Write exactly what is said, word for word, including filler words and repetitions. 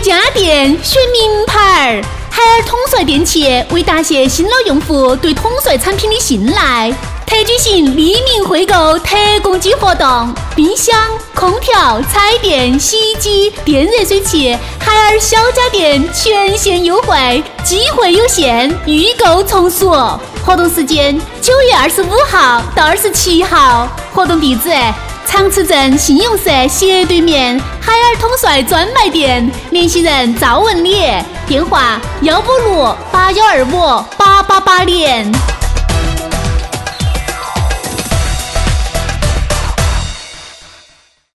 家电选名牌，海尔统帅电器为答谢新老用户对统帅产品的信赖，特举行利民惠购特供机活动，冰箱、空调、彩电、洗衣机、电热水器，海尔小家电全线优惠，机会有限，预购从速。活动时间九月二十五号到二十七号，活动地址长池镇信用社斜对面海尔统帅专卖店，联系人赵文烈，电话幺五六八幺二五八八八连。